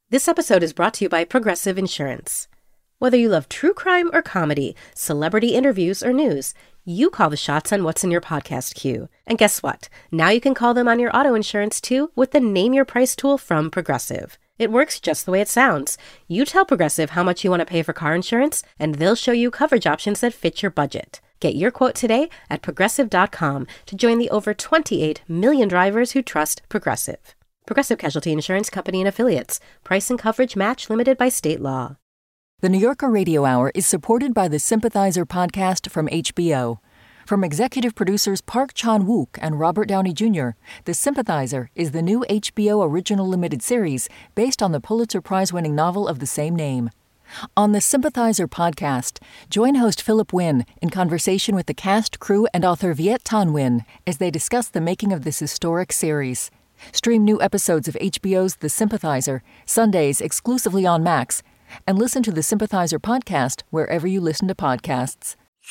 This episode is brought to you by Progressive Insurance. Whether you love true crime or comedy, celebrity interviews or news, you call the shots on what's in your podcast queue. And guess what? Now you can call them on your auto insurance too with the Name Your Price tool from Progressive. It works just the way it sounds. You tell Progressive how much you want to pay for car insurance, and they'll show you coverage options that fit your budget. Get your quote today at Progressive.com to join the over 28 million drivers who trust Progressive. Progressive Casualty Insurance Company and Affiliates. Price and coverage match limited by state law. The New Yorker Radio Hour is supported by the Sympathizer podcast from HBO. From executive producers Park Chan-wook and Robert Downey Jr., The Sympathizer is the new HBO original limited series based on the Pulitzer Prize-winning novel of the same name. On the Sympathizer podcast, join host Philip Wynn in conversation with the cast, crew, and author Viet Thanh Nguyen as they discuss the making of this historic series. Stream new episodes of HBO's The Sympathizer, Sundays exclusively on Max, and listen to the Sympathizer podcast wherever you listen to podcasts.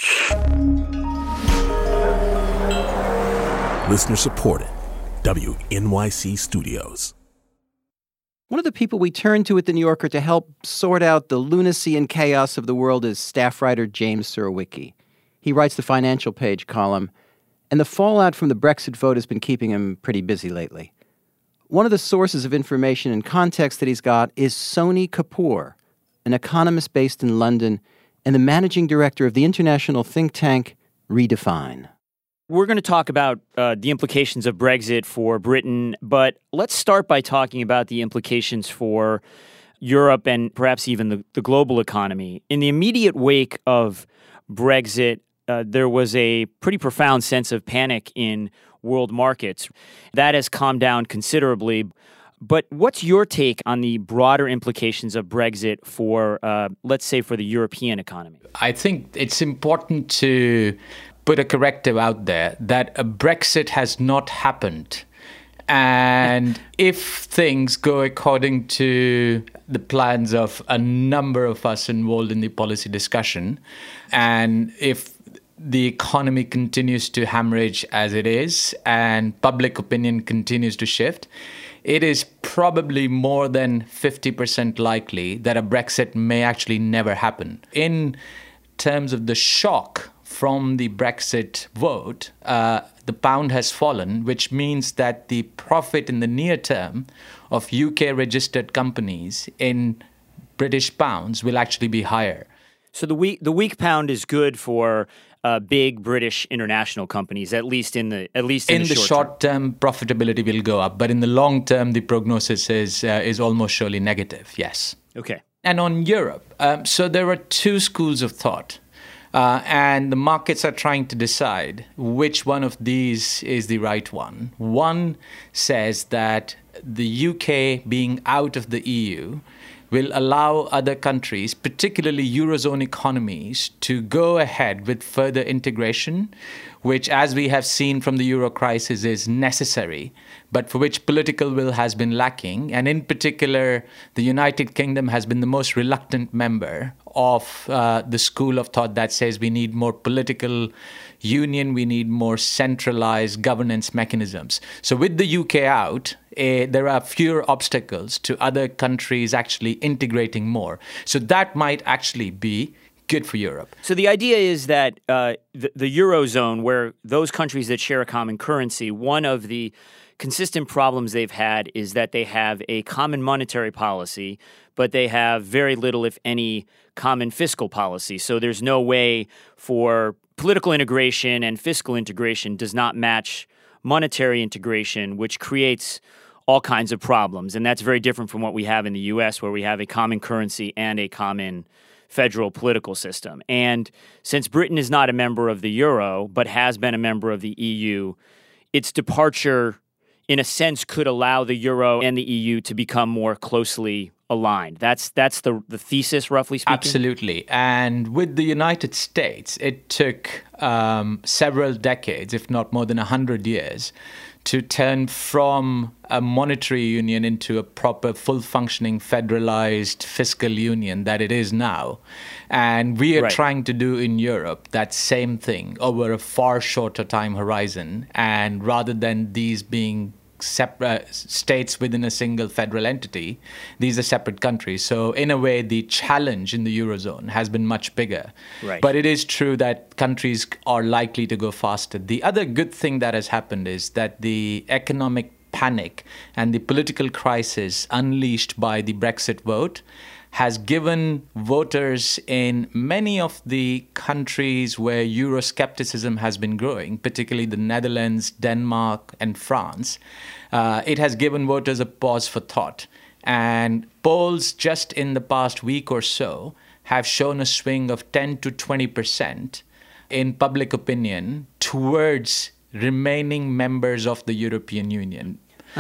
Listener supported. WNYC Studios. One of the people we turn to at The New Yorker to help sort out the lunacy and chaos of the world is staff writer James Surowiecki. He writes the Financial Page column, and the fallout from the Brexit vote has been keeping him pretty busy lately. One of the sources of information and context that he's got is Sony Kapoor, an economist based in London and the managing director of the international think tank Redefine. We're going to talk about the implications of Brexit for Britain, but let's start by talking about the implications for Europe and perhaps even the global economy. In the immediate wake of Brexit, there was a pretty profound sense of panic in world markets. That has calmed down considerably. But what's your take on the broader implications of Brexit for, let's say, for the European economy? I think it's important to put a corrective out there that a Brexit has not happened. And if things go according to the plans of a number of us involved in the policy discussion, and if the economy continues to hemorrhage as it is and public opinion continues to shift, it is probably more than 50% likely that a Brexit may actually never happen. In terms of the shock from the Brexit vote, the pound has fallen, which means that the profit in the near term of UK-registered companies in British pounds will actually be higher. So the weak pound is good for big British international companies, at least in the short term, profitability will go up, but in the long term, the prognosis is almost surely negative. Yes. Okay. And on Europe, so there are two schools of thought. And the markets are trying to decide which one of these is the right one. One says that the UK being out of the EU will allow other countries, particularly Eurozone economies, to go ahead with further integration, which, as we have seen from the Euro crisis, is necessary, but for which political will has been lacking. And in particular, the United Kingdom has been the most reluctant member of the school of thought that says we need more political union, we need more centralized governance mechanisms. So with the UK out, there are fewer obstacles to other countries actually integrating more. So that might actually be good for Europe. So the idea is that the Eurozone, where those countries that share a common currency, one of the consistent problems they've had is that they have a common monetary policy, but they have very little, if any, common fiscal policy. So there's no way for political integration, and fiscal integration does not match monetary integration, which creates all kinds of problems. And that's very different from what we have in the U.S., where we have a common currency and a common federal political system. And since Britain is not a member of the Euro, but has been a member of the EU, its departure, in a sense, could allow the Euro and the EU to become more closely aligned. That's the thesis, roughly speaking? Absolutely. And with the United States, it took several decades, if not more than 100 years, to turn from a monetary union into a proper, full-functioning, federalized fiscal union that it is now. And we are trying to do in Europe that same thing over a far shorter time horizon. And rather than these being states within a single federal entity. These are separate countries. So in a way, the challenge in the Eurozone has been much bigger. Right. But it is true that countries are likely to go faster. The other good thing that has happened is that the economic panic and the political crisis unleashed by the Brexit vote has given voters in many of the countries where Euroscepticism has been growing, particularly the Netherlands, Denmark, and France, it has given voters a pause for thought. And polls just in the past week or so have shown a swing of 10 to 20% in public opinion towards remaining members of the European Union.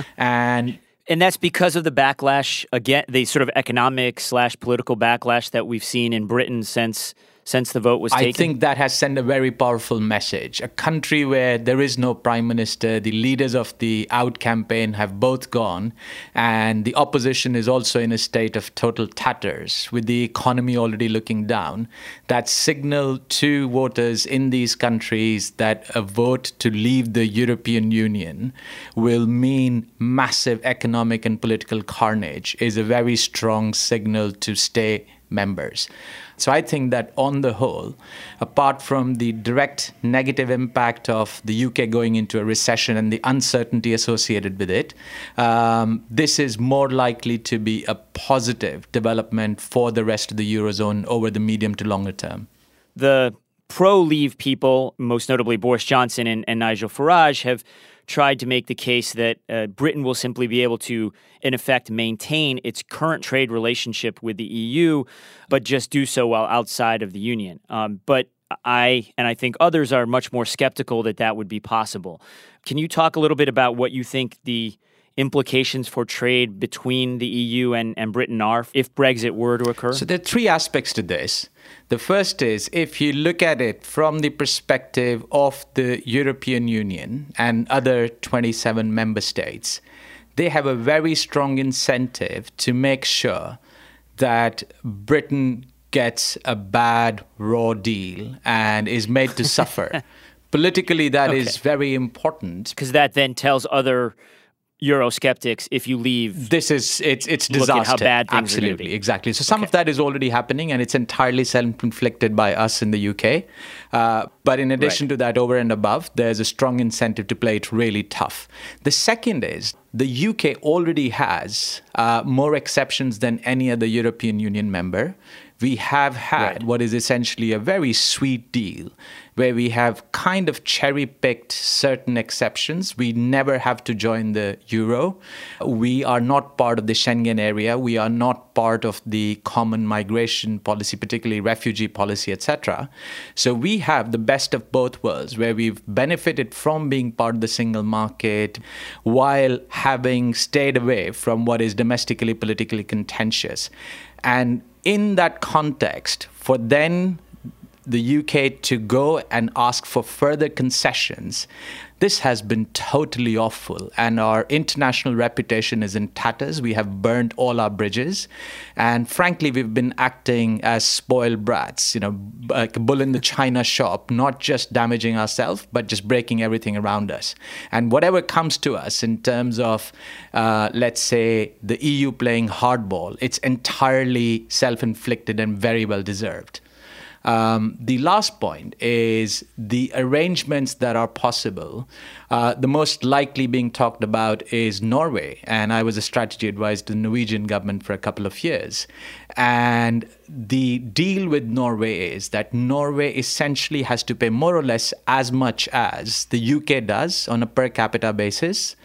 And that's because of the backlash, again, the sort of economic/political backlash that we've seen in Britain since the vote was taken? I think that has sent a very powerful message. A country where there is no prime minister, the leaders of the Out campaign have both gone, and the opposition is also in a state of total tatters, with the economy already looking down. That signal to voters in these countries that a vote to leave the European Union will mean massive economic and political carnage is a very strong signal to stay members. So I think that on the whole, apart from the direct negative impact of the UK going into a recession and the uncertainty associated with it, this is more likely to be a positive development for the rest of the Eurozone over the medium to longer term. The pro-leave people, most notably Boris Johnson and Nigel Farage, have tried to make the case that Britain will simply be able to, in effect, maintain its current trade relationship with the EU, but just do so while outside of the Union. But I think others are much more skeptical that that would be possible. Can you talk a little bit about what you think the implications for trade between the EU and Britain are if Brexit were to occur? So there are three aspects to this. The first is, if you look at it from the perspective of the European Union and other 27 member states, they have a very strong incentive to make sure that Britain gets a bad raw deal and is made to suffer. Politically, that is very important. Because that then tells other Eurosceptics, if you leave, it's disaster. Look at how bad things Absolutely, are going to be. Exactly. So some of that is already happening, and it's entirely self-inflicted by us in the UK. But in addition to that, over and above, there's a strong incentive to play it really tough. The second is the UK already has more exceptions than any other European Union member. We have had what is essentially a very sweet deal where we have kind of cherry-picked certain exceptions. We never have to join the euro. We are not part of the Schengen area. We are not part of the common migration policy, particularly refugee policy, etc. So we have the best of both worlds, where we've benefited from being part of the single market while having stayed away from what is domestically politically contentious. And in that context, for then the UK to go and ask for further concessions, this has been totally awful. And our international reputation is in tatters. We have burned all our bridges. And frankly, we've been acting as spoiled brats, like a bull in the china shop, not just damaging ourselves, but just breaking everything around us. And whatever comes to us in terms of, let's say, the EU playing hardball, it's entirely self-inflicted and very well deserved. The last point is the arrangements that are possible. The most likely being talked about is Norway. And I was a strategy advisor to the Norwegian government for a couple of years. And the deal with Norway is that Norway essentially has to pay more or less as much as the UK does on a per capita basis.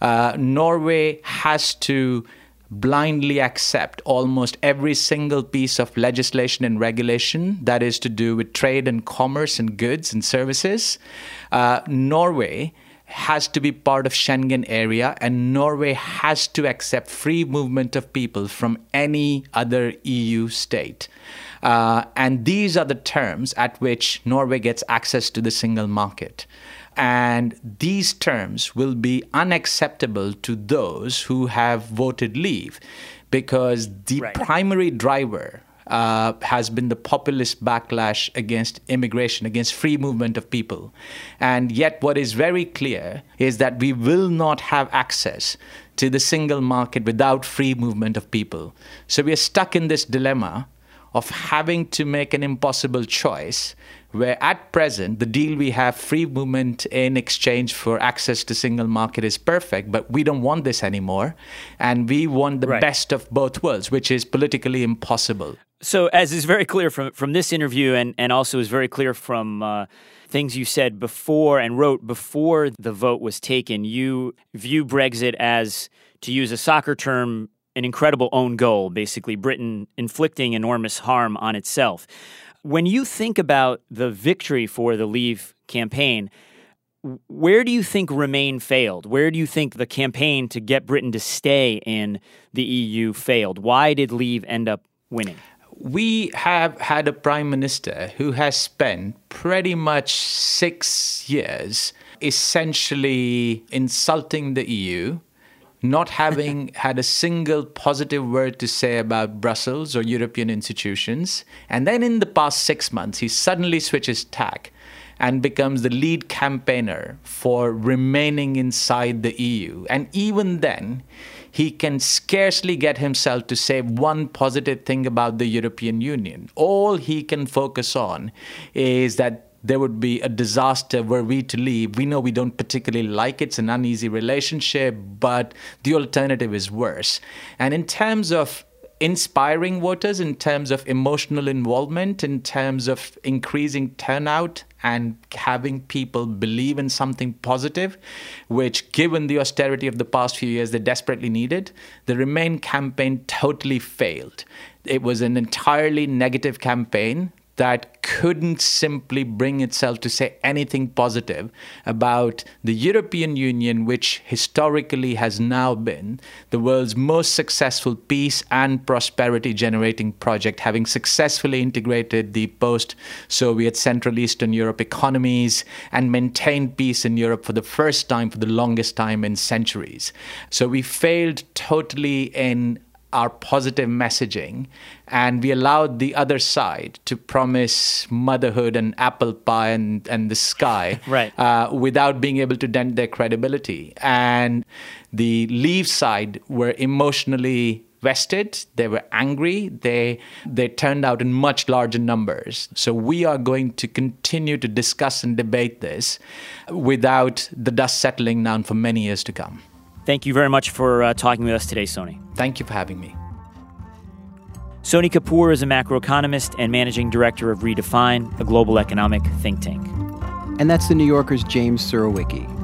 Norway has to blindly accept almost every single piece of legislation and regulation that is to do with trade and commerce and goods and services. Norway has to be part of Schengen area, and Norway has to accept free movement of people from any other EU state. And these are the terms at which Norway gets access to the single market. And these terms will be unacceptable to those who have voted leave, because the primary driver has been the populist backlash against immigration, against free movement of people. And yet what is very clear is that we will not have access to the single market without free movement of people. So we are stuck in this dilemma of having to make an impossible choice, where at present the deal we have, free movement in exchange for access to single market, is perfect, but we don't want this anymore, and we want the best of both worlds, which is politically impossible. So as is very clear from this interview, and also is very clear from things you said before and wrote before the vote was taken, you view Brexit as, to use a soccer term, an incredible own goal, basically Britain inflicting enormous harm on itself. When you think about the victory for the Leave campaign, where do you think Remain failed? Where do you think the campaign to get Britain to stay in the EU failed? Why did Leave end up winning? We have had a prime minister who has spent pretty much 6 years essentially insulting the EU, not having had a single positive word to say about Brussels or European institutions. And then in the past 6 months, he suddenly switches tack and becomes the lead campaigner for remaining inside the EU. And even then, he can scarcely get himself to say one positive thing about the European Union. All he can focus on is that there would be a disaster were we to leave. We know we don't particularly like it. It's an uneasy relationship, but the alternative is worse. And in terms of inspiring voters, in terms of emotional involvement, in terms of increasing turnout and having people believe in something positive, which given the austerity of the past few years they desperately needed, the Remain campaign totally failed. It was an entirely negative campaign that couldn't simply bring itself to say anything positive about the European Union, which historically has now been the world's most successful peace and prosperity generating project, having successfully integrated the post-Soviet Central Eastern Europe economies and maintained peace in Europe for the first time, for the longest time in centuries. So we failed totally in our positive messaging, and we allowed the other side to promise motherhood and apple pie and the sky without being able to dent their credibility. And the Leave side were emotionally vested, they were angry, they turned out in much larger numbers. So we are going to continue to discuss and debate this without the dust settling down for many years to come. Thank you very much for talking with us today, Sony. Thank you for having me. Sony Kapoor is a macroeconomist and managing director of Redefine, a global economic think tank. And that's the New Yorker's James Surowiecki.